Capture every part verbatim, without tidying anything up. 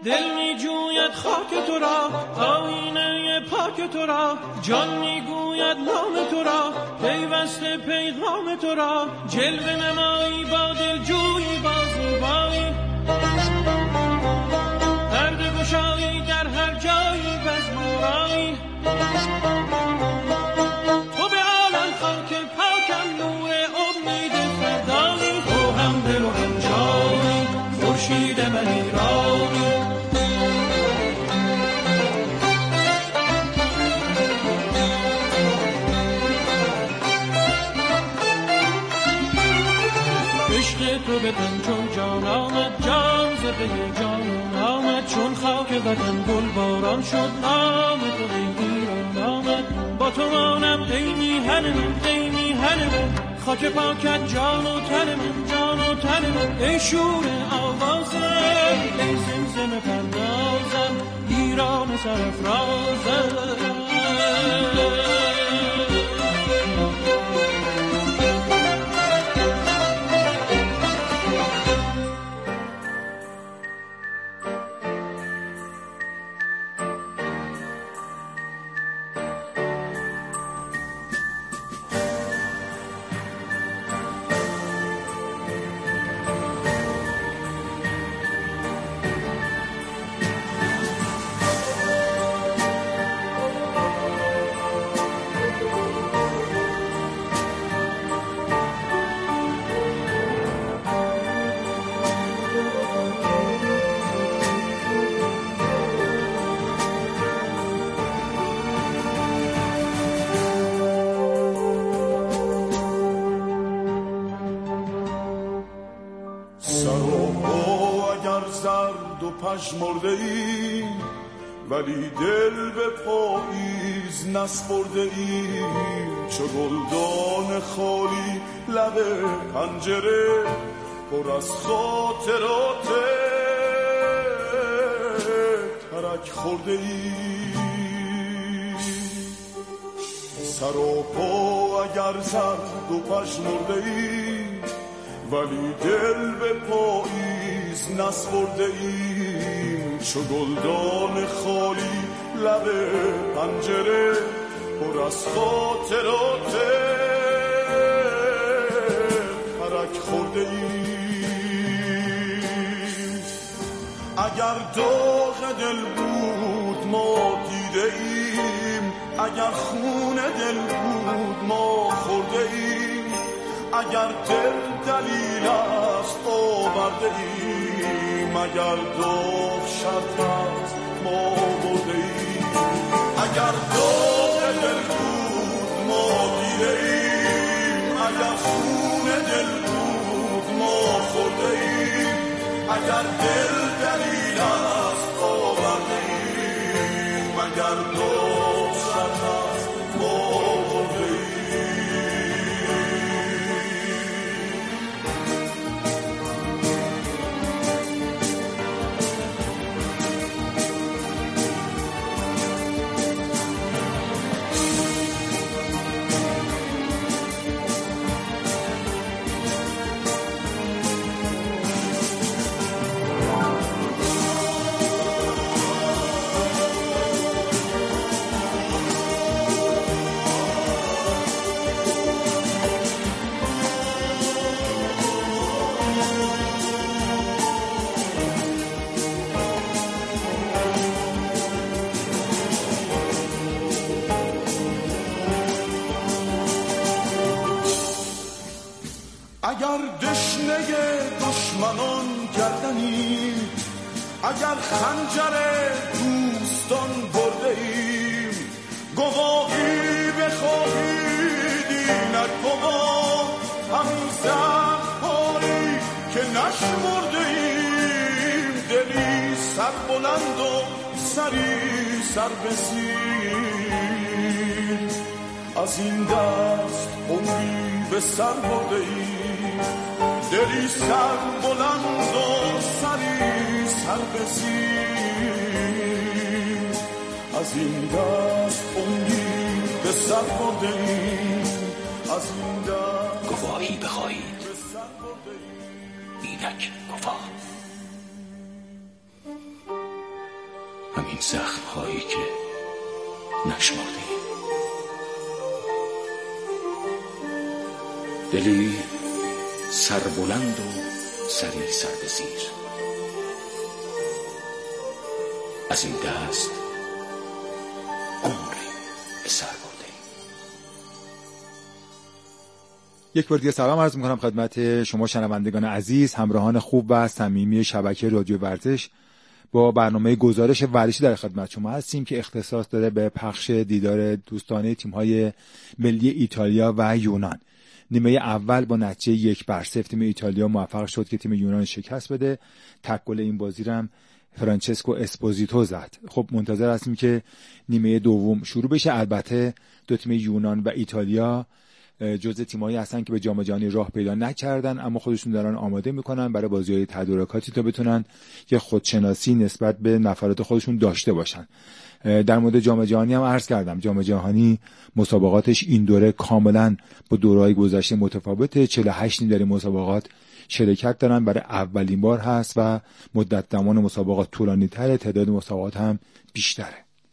دل میجوید خاک تو را، آینه پاک تو را، جان میگوید نام تو را، پیوسته پیغام تو را، جلوه نمایی با دل جویی با زیبایی، پرده گشایی در هر جایی بزم آرایی، تو به عالم خاک پاکم نور امید فردایی، تو هم دل و هم جانی خورشید من ایرانی. عشق تو به تن چون جان آمد، جان ز پی جان آمد، چون خاک وطن گل باران شد، نام تو ای ایران آمد. با تو مانم ای میهن من، ای میهن من، خاک پاکت جان و تن من، جان و تن من، ای شور آوازم، ای زمزم پردازم، ایران سرافرازم. پژمرده ای ولی دل به پاییز نسپرده ای، چو گلدان خالی لب پنجره پر از خاطرات ترک خورده ای. سر و پا اگر زرد و پژمرده ای ولی دل به پاییز نسپرده ایم، چو گلدان خالی لب پنجره پر از خاطرات ترک خورده ایم. اگر داغ دل بود ما دیده ایم، اگر خون دل بود ما خورده ایم، اگر دل دلیل است آورده ایم، اگر داغ شرط است ما برده ایم، اگر داغ دل بود ما دیده ایم، اگر خون دل بود ما خورده ایم، اگر دل دلیل است آورده ایم، اگر داغ شرط است ما برده ایم. اگر دشنه دشمنان گردنی، اگر خنجر دوستان برده ایم، گواهی بخواهید اینک بابا همین زخم‌هایی که نشمرده ایم، دلی سر بلند و سری سر بسیر، از این دست عمری به سر برده ایم، دلی سر بلند و سری سر بسیر، از این دست عمری به سر برده ایم، از این دست گواهی بخواهید اینک گواه. این زخم هایی که نشمرده ایم. دلی سربلند و سری سر به زیر، از این دست عمری به سر برده ایم. یک بار دیگه سلام عرض میکنم خدمت شما شنوندگان عزیز، همراهان خوب و صمیمی شبکه رادیو ورزش. با برنامه گزارش ورزشی در خدمت شما هستیم که اختصاص داره به پخش دیدار دوستانه تیم‌های ملی ایتالیا و یونان. نیمه اول با نتیجه یک بر صفر تیم ایتالیا موفق شد که تیم یونان شکست بده. تک گل این بازی رو هم فرانچسکو اسپوزیتو زد. خب منتظر هستیم که نیمه دوم شروع بشه. البته دو تیم یونان و ایتالیا جزء تیمایی هستن که به جام جهانی راه پیدا نکردن، اما خودشون دارن آماده میکنن برای بازی‌های تدارکاتی تا بتونن یه خودشناسی نسبت به نفرات خودشون داشته باشن. در مورد جام جهانی هم عرض کردم، جام جهانی مسابقاتش این دوره کاملا با دوره‌های گذشته متفاوته. چهل و هشت تیم در این مسابقات شرکت دارن، برای اولین بار هست و مدت زمان مسابقات طولانی‌تره، تعداد مسابقات هم بیشتره.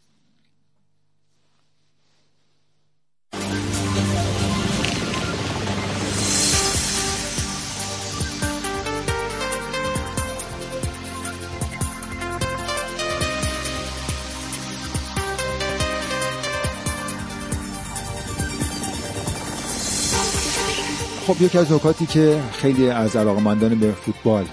خب یکی از نکاتی که خیلی از علاقه‌مندان به فوتبال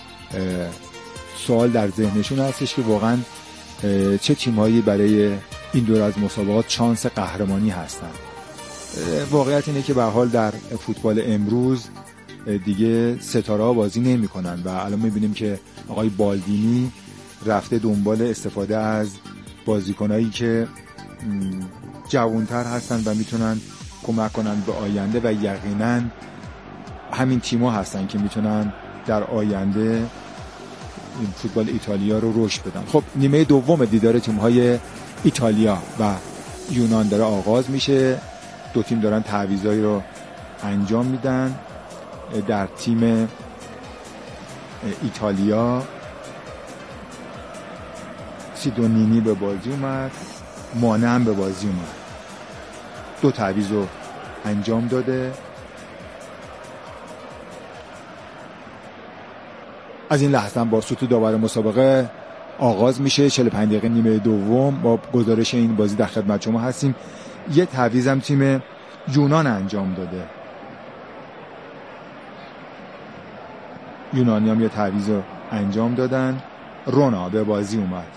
سوال در ذهنشون هستش که واقعا چه تیم‌هایی برای این دور از مسابقات شانس قهرمانی هستن. واقعیت اینه که به هر حال در فوتبال امروز دیگه ستاره‌ها بازی نمی‌کنن و الان می‌بینیم که آقای بالدینی رفته دنبال استفاده از بازیکنایی که جوان‌تر هستن و میتونن کمک کنن به آینده و یقینا همین تیم‌ها هستن که میتونن در آینده این فوتبال ایتالیا رو رشد بدن. خب نیمه دوم دیدار تیم‌های ایتالیا و یونان داره آغاز میشه. دو تیم دارن تعویضایی رو انجام میدن. در تیم ایتالیا سیدونینی به بازی اومد، مانه هم به بازی اومد. دو تعویض رو انجام داده. از این لحظه با صوت داور مسابقه آغاز میشه. چهل و پنج دقیقه نیمه دوم با گزارش این بازی در خدمت شما هستیم. یه تعویض هم تیم یونان انجام داده. یونانی هم یه تعویض رو انجام دادن. رونا به بازی اومد.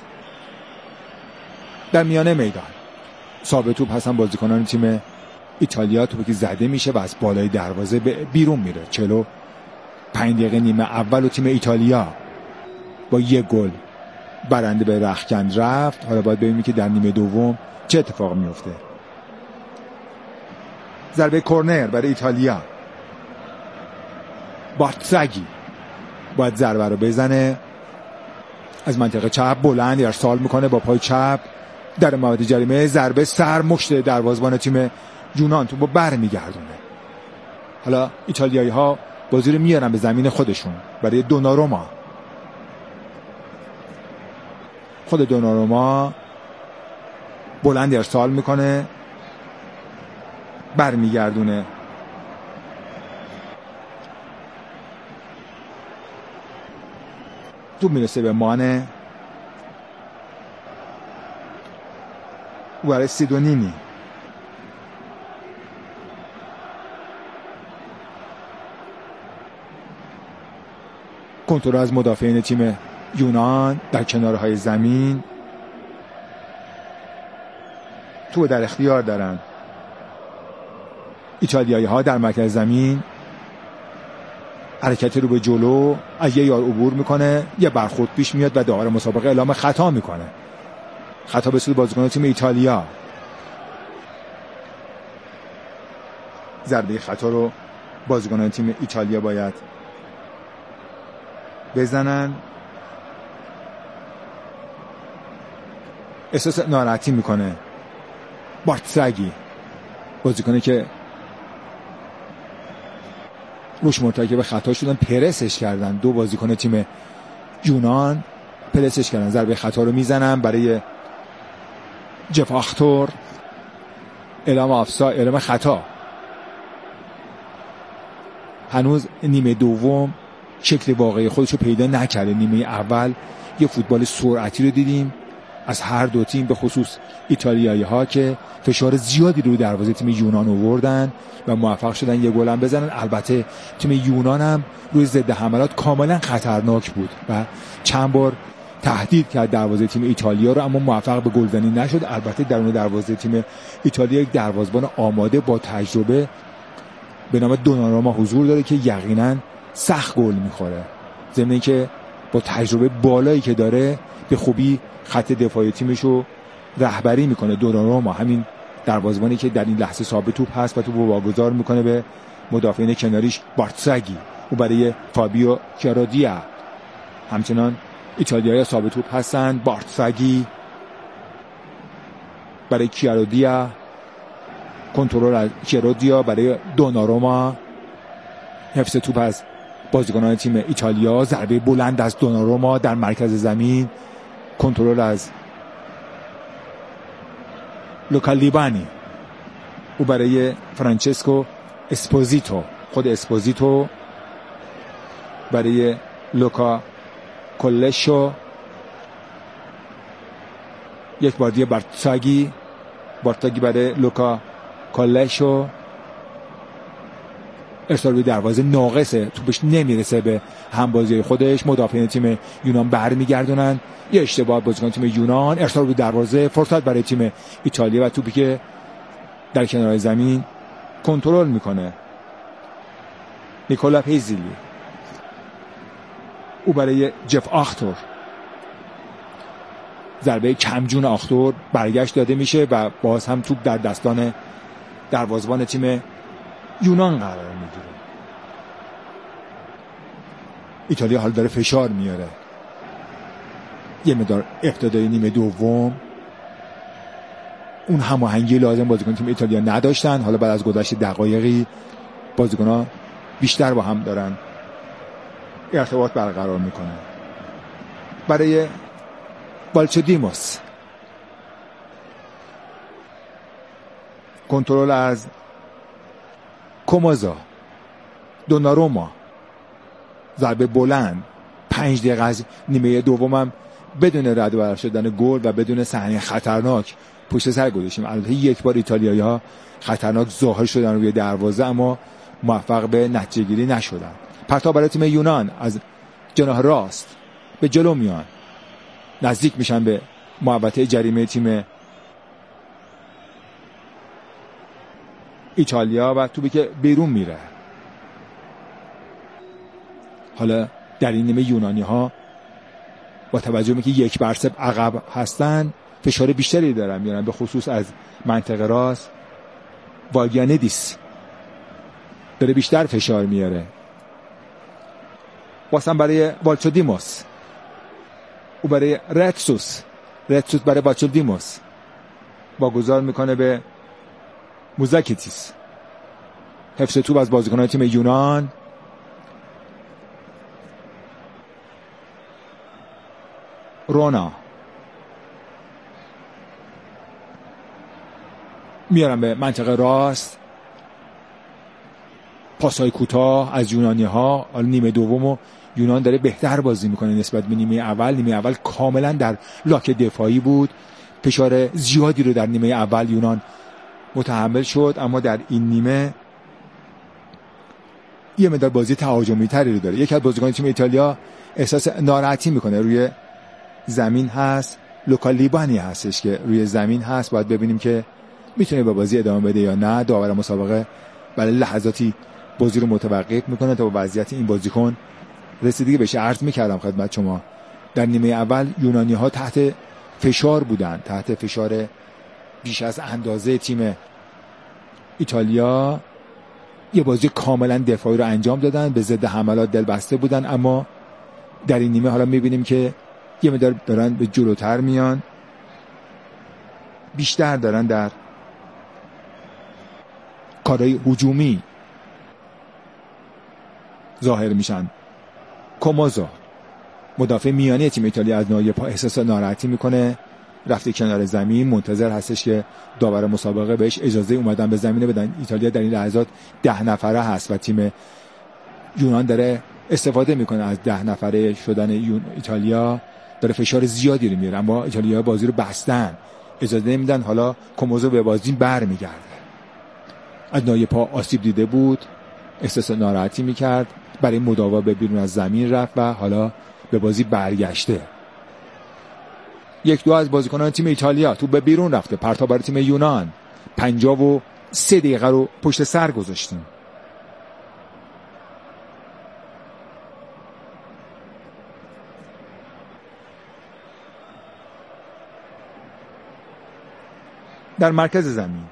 در میانه میدان ثابت توپ هستن بازیکنان تیم ایتالیا. توپی که زده میشه و از بالای دروازه به بیرون میره. چهل و پنج دقیقه نیمه اول و تیم ایتالیا با یک گل برنده به رختکن رفت. حالا باید ببینیم که در نیمه دوم چه اتفاق میفته. ضربه کرنر برای ایتالیا. بارتزاگی باید ضربه رو بزنه از منطقه چپ. بلند ارسال میکنه با پای چپ در محوطه جریمه. ضربه سر مشت دروازه‌بان تیم یونان تو با بر میگردونه. حالا ایتالیایی ها بازی رو میارن به زمین خودشون برای دوناروما. خود دوناروما بلند ارسال میکنه، بر میگردونه. تو میرسه به مانه و سیدونینی. کنترل از مدافعین تیم یونان در کنارهای زمین. تو در اختیار دارن ایتالیایی ها. در مرکز زمین حرکت رو به جلو از یه یار عبور میکنه، یه برخورد پیش میاد و داور مسابقه اعلام خطا میکنه. خطا به سوی بازیکن تیم ایتالیا. ضربه خطا رو بازیکنان تیم ایتالیا باید بزنن. احساس ناراحتی میکنه بارتزاگی، بازیکنی که روش مرتکب خطا شدن، پرسش کردن دو بازیکن تیم یونان پرسش کردن، ضربه خطا رو میزنن برای جف آختور، اعلام آفساید، اعلام خطا. هنوز نیمه دوم شکل واقعی خودش رو پیدا نکرده. نیمه اول یه فوتبال سرعتی رو دیدیم از هر دو تیم، به خصوص ایتالیایی ها که فشار زیادی رو دروازه تیم یونان آوردن و موفق شدن یه گل هم بزنن. البته تیم یونان هم روی ضد حملات کاملا خطرناک بود و چند بار تهدید کرد دروازه تیم ایتالیا رو، اما موفق به گلزنی نشد. البته درون دروازه تیم ایتالیا یک دروازه‌بان آماده با تجربه به نام دوناروما حضور داره که یقینا سخت گل میخوره، ضمن اینکه با تجربه بالایی که داره به خوبی خط دفاعی تیمش رو رهبری میکنه. دوناروما همین دروازه‌بانی که در این لحظه صاحب توپ هست و توپ رو واگذار میکنه به مدافعین کناریش بارتساگی او برای فابیو کیارودیا. همچنان ایتالیایی صاحب توپ هستن، بارتساگی برای کیارودیا، کنترل از کیارودیا برای دوناروما، حفظ توپ از بازیکنان تیم ایتالیا، ضربه بلند از دوناروما در مرکز زمین، کنترل از لوکا لیبانی او برای فرانچسکو اسپوزیتو، خود اسپوزیتو برای لوکا کولشو، یک بار دیگه بارتساگی بارتساگی برای لوکا کولشو، ارسال روی دروازه ناقصه، توپش نمیرسه به همبازی خودش، مدافعین تیم یونان برمیگردونن، یه اشتباه بازیکن تیم یونان، ارسال روی دروازه، فرصت برای تیم ایتالیا و توپی که در کنار زمین کنترل میکنه نیکولا پیزیلی او برای جف آختور، ضربه کمجون آختور برگشت داده میشه و باز هم توپ در دستان دروازه‌بان تیم یونان قرار میگیره. ایتالیا حال داره فشار میاره. یه مقدار ابتدای نیمه دوم اون هماهنگی لازم بازیکن تیم ایتالیا نداشتن. حالا بعد از گذشت دقایقی بازیکن‌ها بیشتر با هم دارن ارتباط برقرار میکنن. برای بالچودیموس کنترل از کوموزا، دوناروما، ضربه بلند. پنج دقیقه از نیمه دومم بدون رد و بدل شدن گل و بدون صحنه خطرناک پشت سر گذاشتیم. البته یک بار ایتالیایی‌ها خطرناک ظاهر شدن روی دروازه اما موفق به نتیجه گیری نشدن. پرتاب برای تیم یونان از جناح راست به جلو میان، نزدیک میشن به محوطه جریمه تیم ایتالیا و توپی که بیرون میره. حالا در این نیمه یونانی ها با توجه به که یک برسب عقب هستن فشار بیشتری دارن میارن، به خصوص از منطقه راست. واگیانیدیس داره بیشتر فشار میاره. واسم برای والچودیموس، او برای رتسوس، رتسوس برای والچودیموس واگذار میکنه به موزاکیتیس. حفظ توپ از بازیکنان تیم یونان. رونا میارن به منطقه راست، پاسای کوتاه از یونانی ها. حالا نیمه دومو یونان داره بهتر بازی میکنه نسبت به نیمه اول. نیمه اول کاملا در لاک دفاعی بود، فشار زیادی رو در نیمه اول یونان متحمل شد، اما در این نیمه یه مقدار بازی تهاجمی تری رو داره. یکی از بازیکنان تیم ایتالیا احساس ناراحتی میکنه، روی زمین هست. لوکا لیبانی هستش که روی زمین هست، باید ببینیم که میتونه به بازی ادامه بده یا نه. داور مسابقه برای لحظاتی بازی رو متوقف میکنه تا به وضعیت این بازیکن رسیدگی بشه. عرض میکردم خدمت شما در نیمه اول یونانی ها تحت فشار بودن، تحت فشار بیش از اندازه تیم ایتالیا. یه بازی کاملا دفاعی رو انجام دادن، به ضد حملات دل بسته بودن، اما در این نیمه حالا میبینیم که یه مقدار دارن به جلوتر میان، بیشتر دارن در کارهای هجومی ظاهر میشن. کوموزا مدافع میانی تیم ایتالیا از ناحیه پا احساس ناراحتی میکنه، رفته کنار زمین، منتظر هستش که داور مسابقه بهش اجازه اومدن به زمین بدن. ایتالیا در این لحظات ده نفره هست و تیم یونان داره استفاده میکنه از ده نفره شدن ایتالیا، داره فشار زیادی رو میاره، اما ایتالیا بازی رو بستن، اجازه نمیدن. حالا کوموزو به بازی برمیگرده، از ناحیه پا آسیب دیده بود، احساس ناراحتی میکرد، برای مداوا به بیرون از زمین رفت و حالا به بازی برگشته. یک دو از بازیکنان تیم ایتالیا تو به بیرون رفته، پرتاب برای تیم یونان. پنجاه و سه دقیقه رو پشت سر گذاشتیم. در مرکز زمین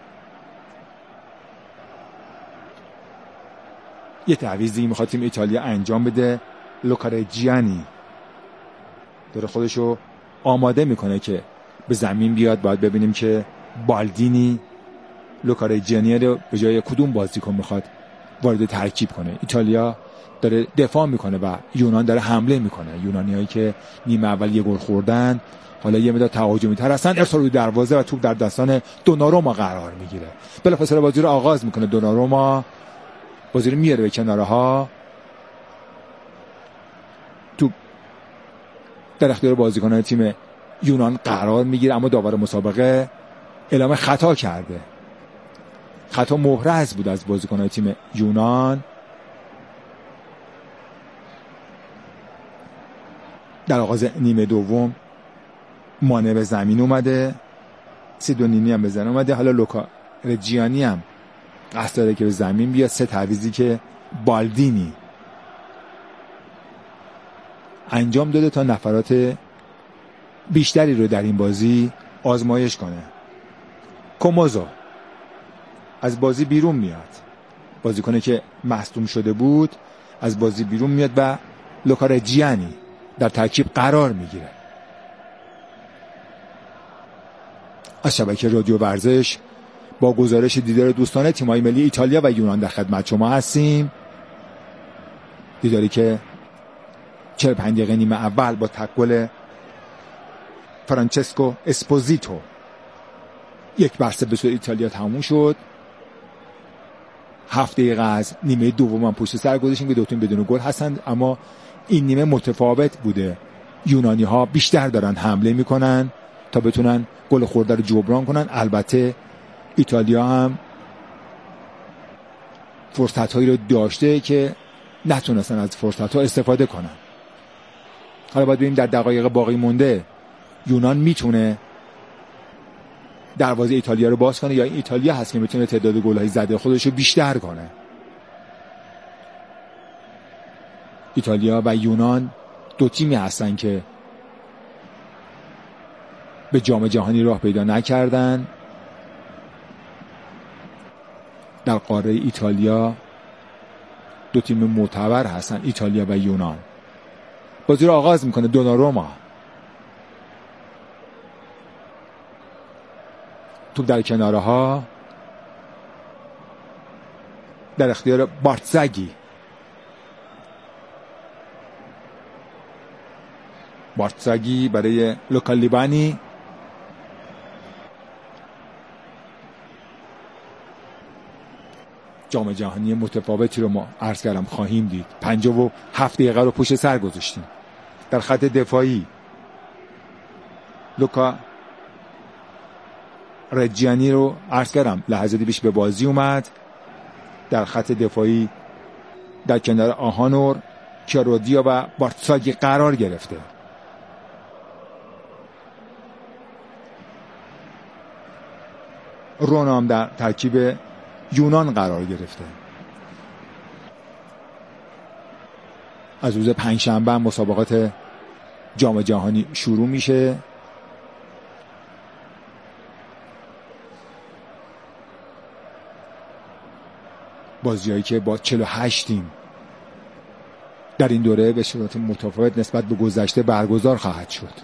یه تعویضی میخواد تیم ایتالیا انجام بده. لوکا رجیانی داره خودشو آماده میکنه که به زمین بیاد. باید ببینیم که بالدینی لوکا رجیانی رو به جای کدوم بازیکن میخواد وارد ترکیب کنه. ایتالیا داره دفاع میکنه و یونان داره حمله میکنه. یونانیایی که نیمه اول یه گل خوردن حالا یه مقدار تهاجمی تر هستن. ارسال روی دروازه و توپ در دستان دوناروما قرار میگیره. بلافاصله بازی رو آغاز میکنه دوناروما، بازی رو میاره به کناره ها. توپ در اختیار بازیکنان تیم یونان قرار میگیره، اما داور مسابقه اعلام خطا کرده. خطا محرز بود از بازیکنان تیم یونان. در آغاز نیمه دوم مانه به زمین اومده، سیدونینی هم به زمین اومده. حالا لوکا رجیانی هم قصد داره که به زمین بیاد. سه تعویضی که بالدینی انجام داده تا نفرات بیشتری رو در این بازی آزمایش کنه. کوموزو از بازی بیرون میاد، بازیکنی که مصدوم شده بود از بازی بیرون میاد و لوکا رجیانی در ترکیب قرار میگیره. از شبکه رادیو ورزش با گزارش دیدار دوستانه تیم‌های ملی ایتالیا و یونان در خدمت شما هستیم. دیداری که چهل و پنج دقیقه نیمه اول با تک گل فرانچسکو اسپوزیتو یک بر صفر به سود ایتالیا تموم شد. هفت دقیقه از نیمه دوم هم پشت سر گذاشتیم که دو تیم بدون گل هستند، اما این نیمه متفاوت بوده. یونانی ها بیشتر دارن حمله میکنن تا بتونن گل خورده رو جبران کنن. البته ایتالیا هم فرصت هایی رو داشته که نتونستن از فرصت ها استفاده کنن. حالا باید ببینیم در دقایق باقی مونده یونان میتونه دروازه ایتالیا رو باز کنه یا ایتالیا هست که میتونه تعداد گل‌های زده خودش رو بیشتر کنه. ایتالیا و یونان دو تیمی هستن که به جام جهانی راه پیدا نکردن. در قاره ایتالیا دو تیم معتبر هستن، ایتالیا و یونان. بازی رو آغاز میکنه دوناروما، توپ در کناره ها در اختیار بارتزاگی. بارتزاگی برای لوکا لیبانی. جام جهانی متفاوتی رو ما عرض کردم خواهیم دید. پنجاه و هفت دقیقه رو پشت سر گذاشتیم. در خط دفاعی لوکا رجیانی رو عرض کردم لحظاتی پیش به بازی اومد. در خط دفاعی در کنار آهانور، کیارودیا و بارتزاگی قرار گرفته. رونام در ترکیب یونان قرار گرفته. از روز پنجشنبه مسابقات جام جهانی شروع میشه. بازیایی که با چهل و هشت تیم در این دوره به صورت متفاوت نسبت به گذشته برگزار خواهد شد.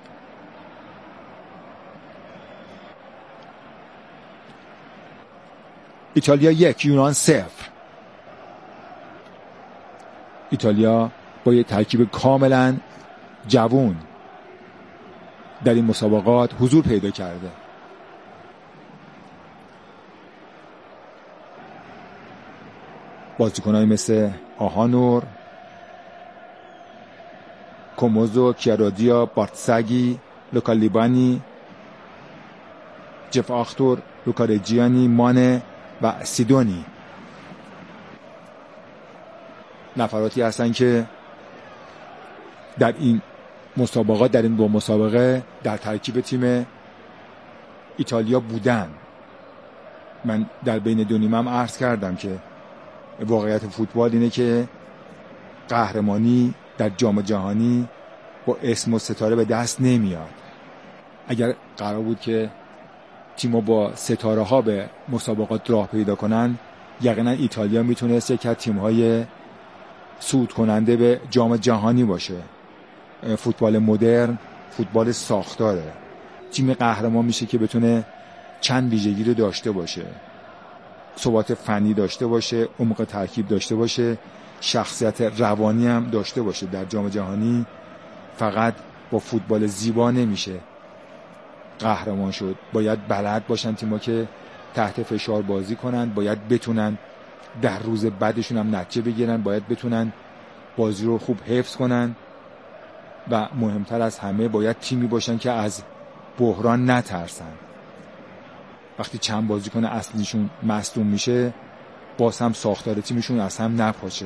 ایتالیا یک، یونان صفر. ایتالیا با یک ترکیب کاملا جوون در این مسابقات حضور پیدا کرده. بازیکنایی مثل آهانور، کوموزو، کیارودیا، بارتساگی، لوکا لیبانی، جف آختور، لوکا رجیانی، مانه و سیدونی نفراتی هستن که در این مسابقات، در این دو مسابقه در ترکیب تیم ایتالیا بودن. من در بین دو نیمه‌ام عرض کردم که واقعیت فوتبال اینه که قهرمانی در جام جهانی با اسم و ستاره به دست نمیاد. اگر قرار بود که تیم‌ها با ستاره ها به مسابقات راه پیدا کنن، یقینا ایتالیا میتونست یک از تیم‌های صعود کننده به جام جهانی باشه. فوتبال مدرن فوتبال ساختاره. تیم قهرمان میشه که بتونه چند ویژگی رو داشته باشه: ثبات فنی داشته باشه، عمق ترکیب داشته باشه، شخصیت روانی هم داشته باشه. در جام جهانی فقط با فوتبال زیبا نمیشه قهرمان شد. باید بلد باشن تیم‌ها که تحت فشار بازی کنن، باید بتونن در روز بعدشون هم نتیجه بگیرن، باید بتونن بازی رو خوب حفظ کنن و مهمتر از همه باید تیمی باشن که از بحران نترسن. وقتی چند بازیکن اصلیشون مصدوم میشه، باز هم ساختار تیمشون از هم نپاشه.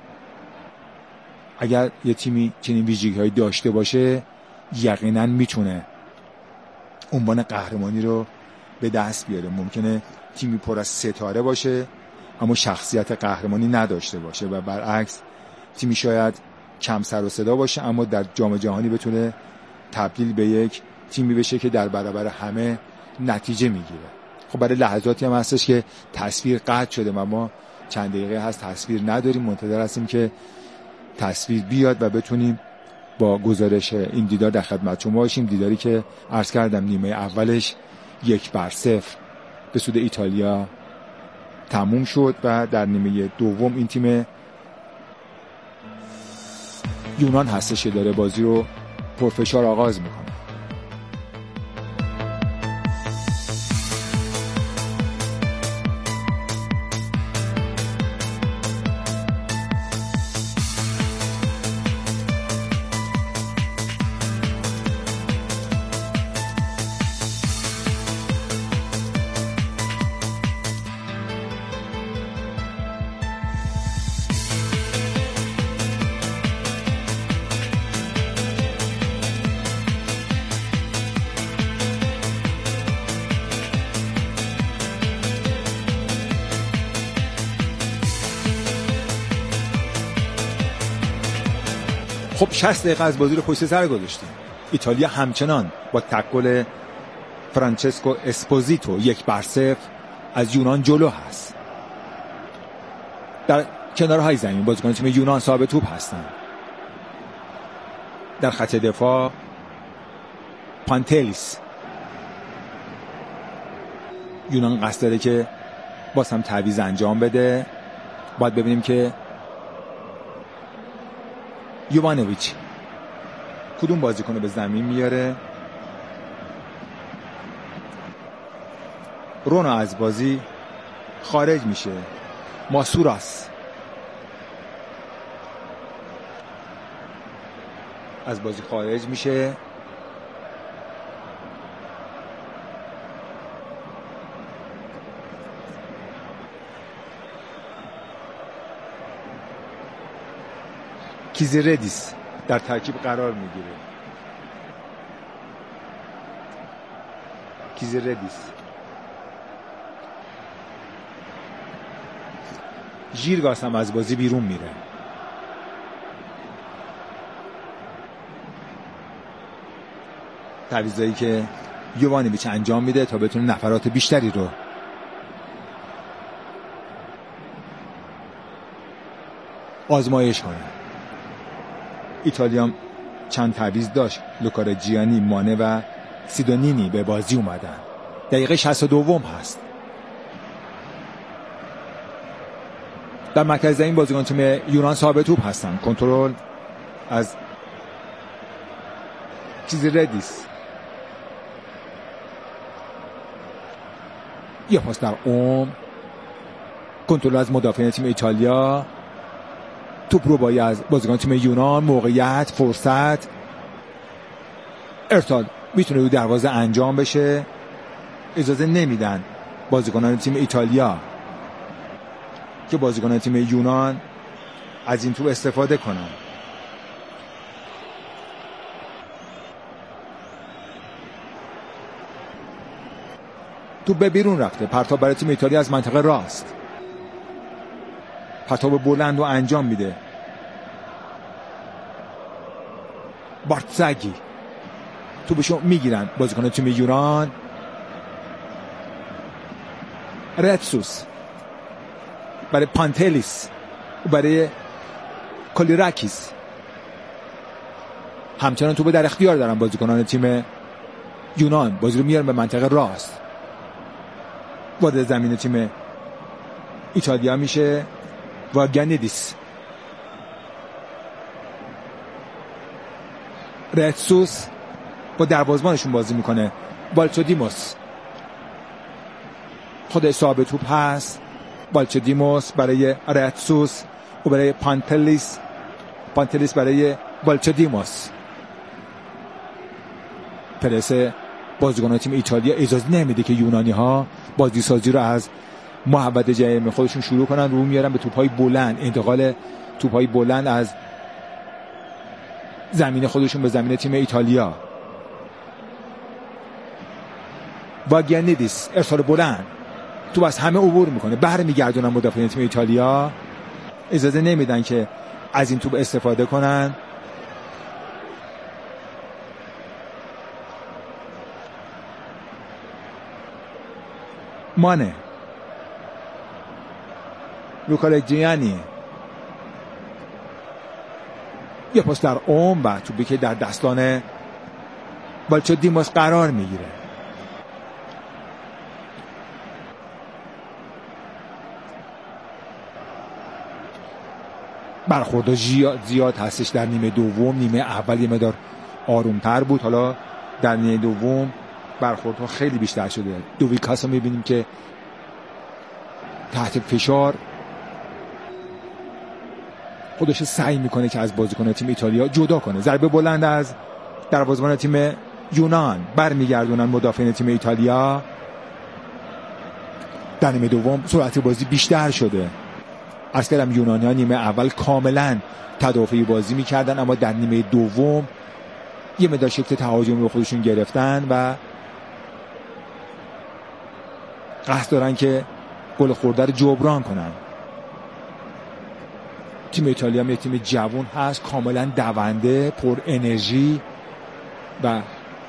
اگر یه تیمی چنین ویژگی‌هایی داشته باشه، یقینا میتونه عنوان قهرمانی رو به دست بیاره. ممکنه تیمی پر از ستاره باشه اما شخصیت قهرمانی نداشته باشه و برعکس تیمی شاید کم سر و صدا باشه اما در جام جهانی بتونه تبدیل به یک تیمی بشه که در برابر همه نتیجه میگیره. خب برای لحظاتی هم هستش که تصویر قطع شده و ما چند دقیقه هست تصویر نداریم، منتظر هستیم که تصویر بیاد و بتونیم با گزارش این دیدار در خدمت شما باشیم. دیداری که عرض کردم نیمه اولش یک بر صفر به سود ایتالیا تموم شد و در نیمه دوم این تیم یونان هستش که داره بازی رو پرفشار آغاز میکنه. خب شصت دقیقه از بازی رو پشت سر گذاشتیم. ایتالیا همچنان با تکل فرانچسکو اسپوزیتو یک بر صفر از یونان جلو هست. در کنارهای زمین بازیکن تیم یونان صاحب توپ هستن. در خط دفاع پانتلیس. یونان قصد داره که باز هم تعویض انجام بده. باید ببینیم که یووانویچ کدوم بازیکن رو به زمین میاره. رونا از بازی خارج میشه. ماسوراس از بازی خارج میشه. کیزیردیس در ترکیب قرار میگیره. کیزیردیس ژیرگاس هم از بازی بیرون میره. تعویضایی که یووانویچ انجام میده تا بتونه نفرات بیشتری رو آزمایش کنه. ایتالیا چند تعویض داشت. لوکا رجیانی، مانه و سیدونینی به بازی اومدن. دقیقه شصت و دو هست. در مرکز این بازیکن تیم یونان صاحب توپ هستن. کنترل از چیزی ردیس، یه پاس در عمق، کنترل از مدافعین تیم ایتالیا، توپ رو بایی از بازیکن تیم یونان، موقعیت، فرصت، ارسال میتونه رو دروازه انجام بشه. اجازه نمیدن بازیکنان تیم ایتالیا که بازیکنان تیم یونان از این توپ استفاده کنن. توپ به بیرون رفته، پرتاب برای تیم ایتالیا از منطقه راست، پرتاب بلند رو انجام میده بارتزاگی، توپشو میگیرن بازیکن تیم یونان. رتسوس برای پانتلیس و برای کالیراکیس، همچنان توپ در اختیار دارن بازیکنان تیم یونان، بازی رو میارن به منطقه راست، وارد زمین تیم ایتالیا میشه واگانیدیس. رتسوس با دروازه‌بانشون بازی میکنه، بالچودیموس خود صاحب توپ هست، بالچودیموس برای رتسوس و برای پانتلیس، پانتلیس برای بالچودیموس. پرس بازیکنان تیم ایتالیا اجازه نمیده که یونانی ها بازی سازی رو از محوطه جریمه خودشون شروع کنن، رو میارن به توپ‌های بلند، انتقال توپ‌های بلند از زمین خودشون به زمین تیم ایتالیا. واگانیدیس ارسال بلند، توپ از همه عبور میکنه، برمیگردونن مدافعین تیم ایتالیا، اجازه نمیدن که از این توپ استفاده کنن. مانه، لوکالجیانی، یه پاس در عمق و توپی که در دستان بالچودیموس قرار میگیره. برخورد زیاد هستش در نیمه دوم. نیمه اول یه مقدار آرومتر بود، حالا در نیمه دوم برخوردها خیلی بیشتر شده. دویکاس رو میبینیم که تحت فشار خودش سعی میکنه که از بازیکن تیم ایتالیا جدا کنه. ضربه بلند از دروازه‌بان تیم یونان، برمیگردونن مدافعین تیم ایتالیا. در نیمه دوم سرعت بازی بیشتر شده. عرض کردم یونانی‌ها نیمه اول کاملا تدافعی بازی میکردن، اما در نیمه دوم یه مقدار شکل تهاجمی رو خودشون گرفتن و قصد دارن که گل خورده رو جبران کنن. تیم ایتالیا هم یک تیم جوان هست، کاملا دونده، پر انرژی و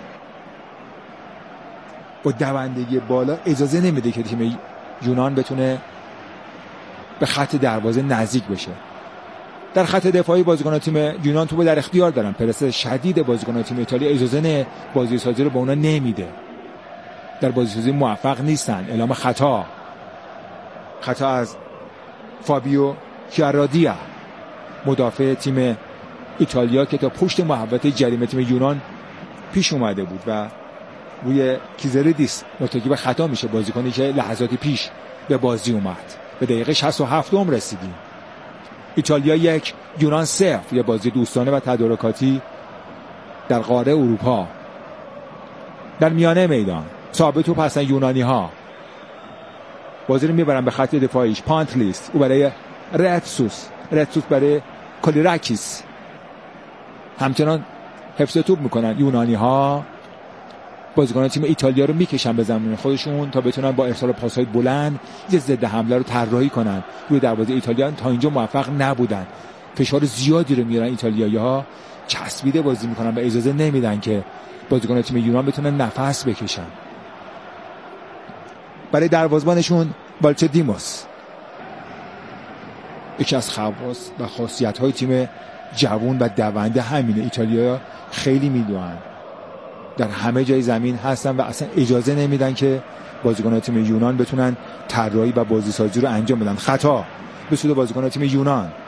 با دوندگی بالا اجازه نمیده که تیم یونان بتونه به خط دروازه نزدیک بشه. در خط دفاعی بازیکنان تیم یونان توپ در اختیار دارن، پرس شدید بازیکنان تیم ایتالیا اجازه نه بازی سازی رو به اونا نمیده، در بازی سازی موفق نیستن. اعلام خطا، خطا از فابیو کیارادیا، مدافع تیم ایتالیا که تا پشت محوطه جریمه تیم یونان پیش اومده بود و روی کیزریدیس مرتکب خطا میشه، بازیکنی که لحظاتی پیش به بازی اومد. به دقیقه شصت و هفت هم رسیدیم. ایتالیا یک، یونان صفر. یه بازی دوستانه و تدارکاتی در قاره اروپا. در میانه میدان صاحب توپ هستن یونانی ها، بازی رو میبرن به خط دفاعیش. پانتلیس او برای رتسوس، رتسوس برای کالیراکیس، همچنان حفظ توپ میکنن یونانی ها. بازیکنان تیم ایتالیا رو میکشن به زمین خودشون تا بتونن با ارسال پاس‌های بلند یه ضد حمله رو طراحی کنن روی دروازه ایتالیا. تا اینجا موفق نبودن، فشار زیادی رو میارن ایتالیایی‌ها، چسبیده بازی میکنن و اجازه نمیدن که بازیکنان تیم یونان بتونن نفس بکشن. برای دروازه‌بانشون بالچودیموس، یکی از خواص و خاصیت‌های تیم جوان و دونده همینه. ایتالیا خیلی میدونن، در همه جای زمین هستن و اصلا اجازه نمیدن که بازیکنان تیم یونان بتونن طراحی و بازی سازی رو انجام بدن. خطا به سود بازیکنان تیم یونان.